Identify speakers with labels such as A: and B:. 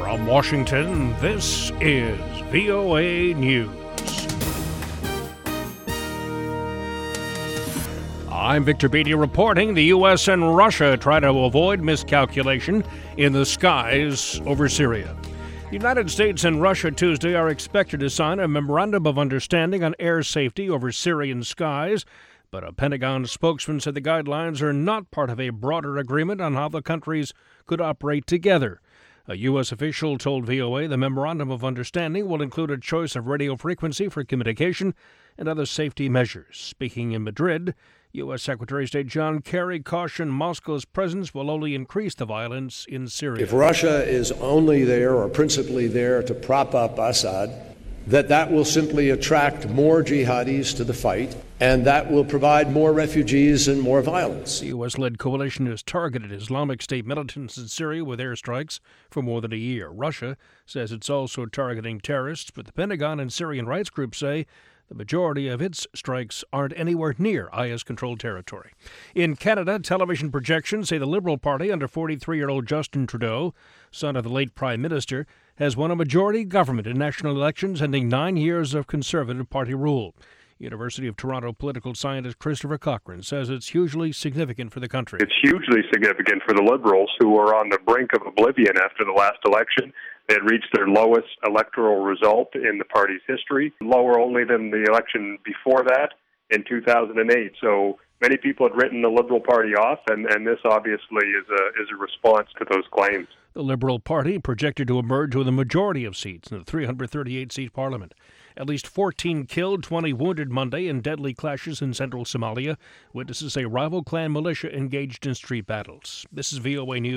A: From Washington, this is VOA News. I'm Victor Beatty reporting the U.S. and Russia try to avoid miscalculation in the skies over Syria. The United States and Russia Tuesday are expected to sign a memorandum of understanding on air safety over Syrian skies, but a Pentagon spokesman said the guidelines are not part of a broader agreement on how the countries could operate together. A U.S. official told VOA the memorandum of understanding will include a choice of radio frequency for communication and other safety measures. Speaking in Madrid, U.S. Secretary of State John Kerry cautioned Moscow's presence will only increase the violence in Syria.
B: If Russia is only there or principally there to prop up Assad, that will simply attract more jihadis to the fight, and that will provide more refugees and more violence.
A: The U.S.-led coalition has targeted Islamic State militants in Syria with airstrikes for more than a year. Russia says it's also targeting terrorists, but the Pentagon and Syrian rights groups say the majority of its strikes aren't anywhere near IS-controlled territory. In Canada, television projections say the Liberal Party under 43-year-old Justin Trudeau, son of the late Prime Minister, has won a majority government in national elections, ending 9 years of Conservative Party rule. University of Toronto political scientist Christopher Cochrane says it's hugely significant for the country.
C: It's hugely significant for the Liberals, who are on the brink of oblivion after the last election. They had reached their lowest electoral result in the party's history, lower only than the election before that in 2008. So many people had written the Liberal Party off, and this obviously is a response to those claims.
A: The Liberal Party projected to emerge with a majority of seats in the 338-seat parliament. At least 14 killed, 20 wounded Monday in deadly clashes in central Somalia. Witnesses say rival clan militia engaged in street battles. This is VOA News.